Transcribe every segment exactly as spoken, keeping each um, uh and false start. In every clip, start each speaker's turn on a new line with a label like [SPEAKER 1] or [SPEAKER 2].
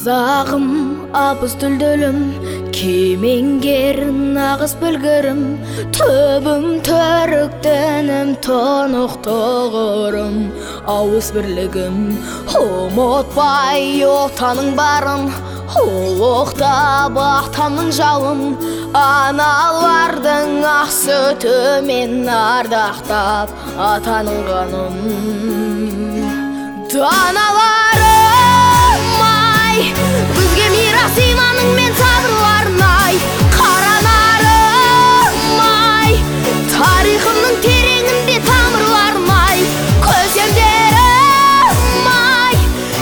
[SPEAKER 1] Қазағым абыз дүлдүлім, кемеңгер нағыз білгірім, түбім түріктенім, тұнық тұғырым, ауыз бірлігім. Ұмытпай отаның барын, ұлықта бақтамның жалын, аналардың ақ сүтімен ардақтап атаның қанын. Даналарым ай, бізге мирас иманың мен сабырларың ай, қара нарым ай, тарихымның тереңінде тамырларым ай, көсемдерім ай,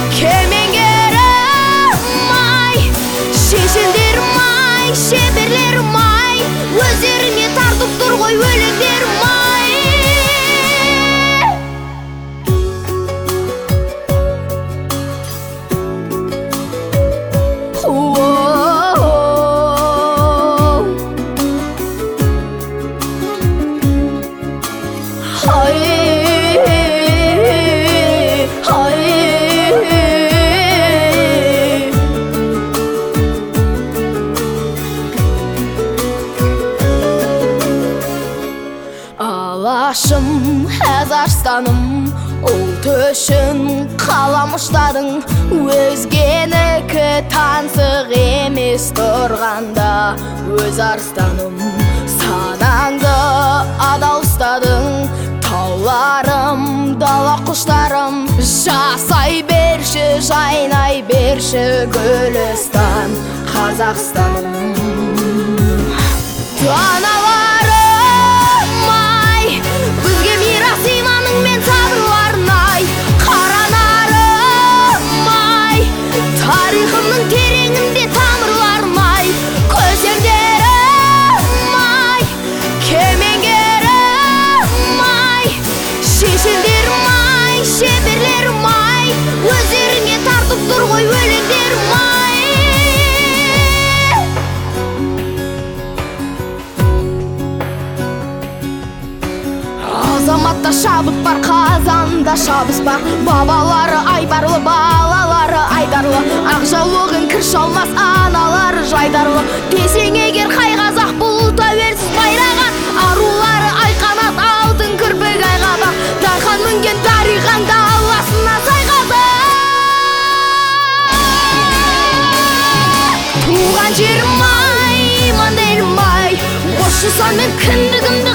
[SPEAKER 1] кемеңгерім ай, шешендерім ай, шеберлерім ай, өздеріңе тартып тұр ғой өлеңдерім ай. Алашым, әз арстаным, ұлт үшін қалам ұштадың, өзгенікі таңсық емес тұрғанда өз арстаным. Санаңды адал ұстадың, тауларым, дала құштарым, жасай берші, жайнай берші Гүлістан, Қазақстаным. Даналарым ай, бізге мирас иманың мен сабырларың ай, қара нарым ай, тарихымның тереңінде тамырларым ай, көсемдерім ай, кемеңгерім ай, шешендерім ай, шеберлерім ай, өздеріңе тартып тұр ғой өлеңдерім ай. Азаматта шабыт бар, қазанда шабыс бар, бабалары айбарлы, балалары айдарлы, ақ жаулығын кір шалмас, аналары жайдарлы. Десең егер қай қазақ бұл тәуелсіз байраған, арулары айқанат, алтын кірпік айғада, дархан мінген дариған даласына сай қазақ. Туған жерім ай, иман елім ай, қосшы сан мен кіндігімді